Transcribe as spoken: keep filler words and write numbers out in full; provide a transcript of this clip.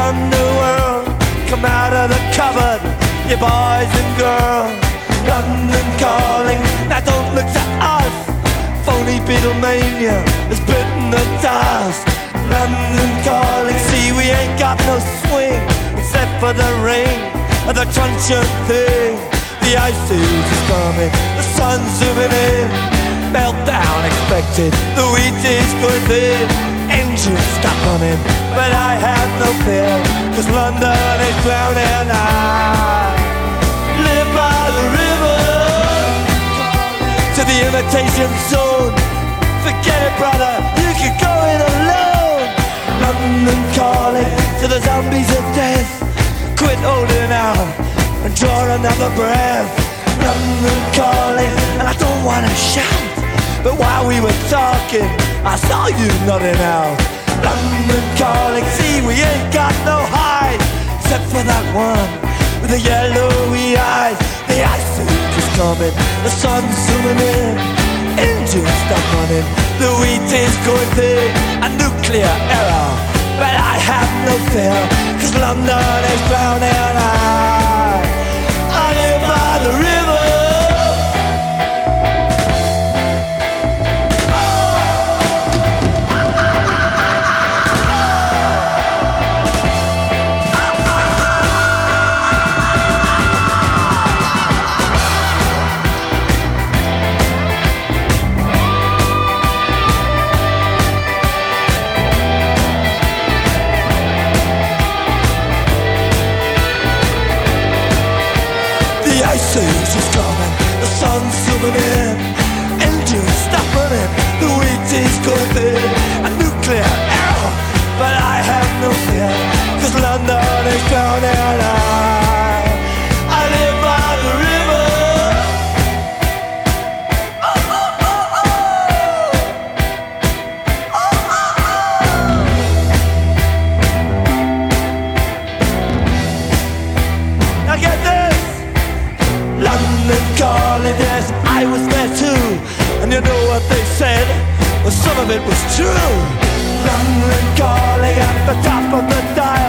underworld, come out of the cupboard, you boys and girls. London calling, now don't look to us. Phony Beatlemania has bitten the dust. London calling, see we ain't got no swing except for the rain and the truncheon thing. The ice age is coming, the sun's zooming in. Meltdown expected, the wheat is going thin. Engines stop running, but I have no fear, cause London is drowning. I live by the river, to the imitation zone. Forget it, brother, you can go it alone. London calling to the zombies of death. Quit holding out and draw another breath. London calling, and I don't wanna shout, but while we were talking, I saw you nodding out. London calling, see we ain't got no hide, except for that one with the yellowy eyes. The ice age is coming, the sun's zooming in. Engines stop running, the wheat is going thin. A nuclear error, but I have no fear, cause London is drowning. I, I live by the river. The ice age is coming, the sun's zooming in. Engines stop running, the wheat is going thin. A nuclear error, but I have no fear, cause London is drowning. I, I live by the river. Oh, oh, oh, oh. Oh, oh, oh. Now get this. London calling, yes, I was there too. And you know what they said? Well, some of it was true. London calling at the top of the dial.